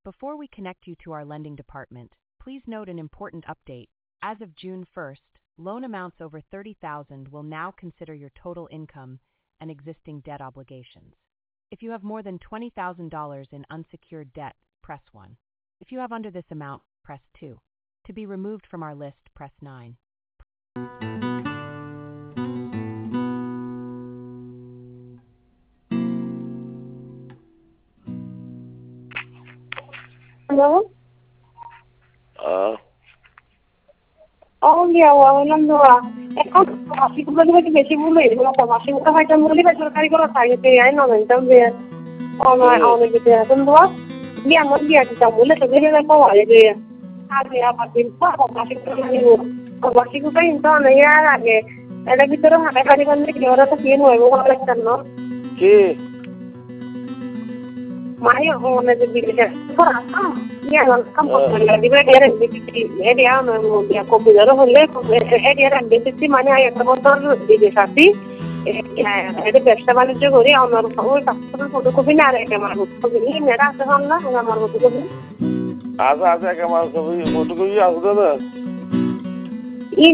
Before we connect you to our lending department, please note an important update. As of June 1st, loan amounts over $30,000 will now consider your total income and existing debt obligations. If you have more than $20,000 in unsecured debt, press 1. If you have under this amount, press 2. To be removed from our list, press 9. Hello? বেশি ভুল হয়ে গেল মাসিকটা হয়তো মূল্য সরকারি করা থাকে I না জানতাম যে অনেক কিছু এখন দোয়া দিয়ে আমার দিয়ে দিতাম বলে তো ভেবে দেখো আগে যে আগে আবার দিন মাসিকটা কিন্তু অনেক আর আগে এটা ভিতরে হাঁটাহাঁটি করলে কি ওরা তো কেন হইব ভালো লাগতাম না কি মাই অনেক বিদেশে কাম করতে দিবে এরিয়া কম্পিউটার হলে এরিয়ার বেশি মানে একটা বছর বিদেশ আসি এটা ব্যবসা বাণিজ্য করি আমার ওই পাসপোর্টের ফটোকপি না আর আমার ফটোকপি মেয়েরা আছে না আমার ফটোকপি আছে আছে আমার ছবি ফটোকপি আছে না